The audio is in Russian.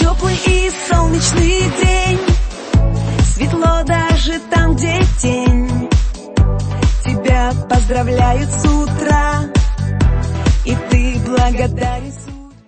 теплый и солнечный день. Светло даже там, где тень. Тебя поздравляют с